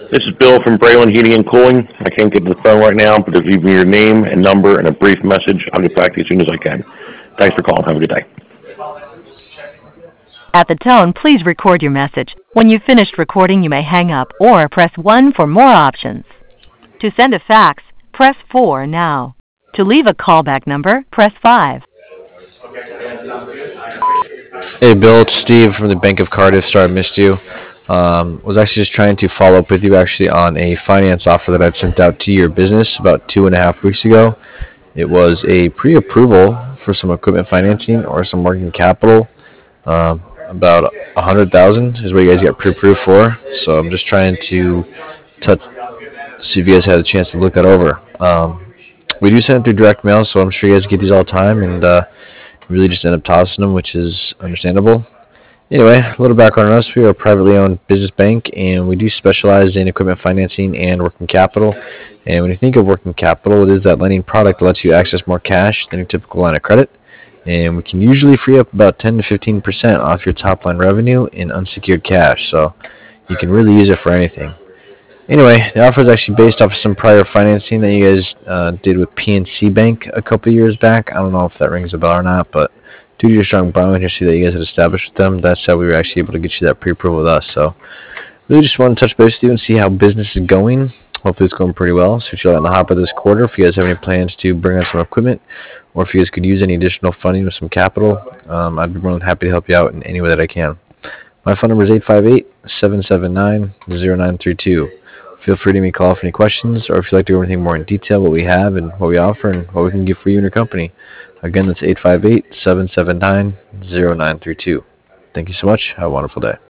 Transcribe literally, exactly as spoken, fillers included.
This is Bill from Braylon Heating and Cooling. I can't get to the phone right now, but if you leave me your name and number and a brief message, I'll get back to you as soon as I can. Thanks for calling. Have a good day. At the tone, please record your message. When you've finished recording, you may hang up or press one for more options. To send a fax, press four now. To leave a callback number, press five. Hey, Bill, it's Steve from the Bank of Cardiff. Sorry I missed you. Um, was actually just trying to follow up with you actually on a finance offer that I'd sent out to your business about two and a half weeks ago. It was a pre-approval for some equipment financing or some working capital. Um, about a hundred thousand is what you guys got pre-approved for. So I'm just trying to touch, see if you guys had a chance to look that over. Um, we do send it through direct mail, so I'm sure you guys get these all the time, and uh, really just end up tossing them, which is understandable. Anyway, a little background on us. We are a privately owned business bank, and we do specialize in equipment financing and working capital. And when you think of working capital, it is that lending product that lets you access more cash than your typical line of credit. And we can usually free up about ten to fifteen percent off your top line revenue in unsecured cash. So you can really use it for anything. Anyway, the offer is actually based off of some prior financing that you guys uh, did with P N C Bank a couple of years back. I don't know if that rings a bell or not, but due to your strong bond history that you guys had established with them, that's how we were actually able to get you that pre-approval with us. So really just want to touch base with you and see how business is going. Hopefully it's going pretty well. So if you're on the hop of this quarter, if you guys have any plans to bring on some equipment, or if you guys could use any additional funding with some capital, um, I'd be more than happy to help you out in any way that I can. My phone number is eight five eight, seven seven nine, zero nine three two. Feel free to give me a call for any questions, or if you'd like to go over anything more in detail, what we have and what we offer and what we can give for you and your company. Again, that's eight five eight, seven seven nine, zero nine three two. Thank you so much. Have a wonderful day.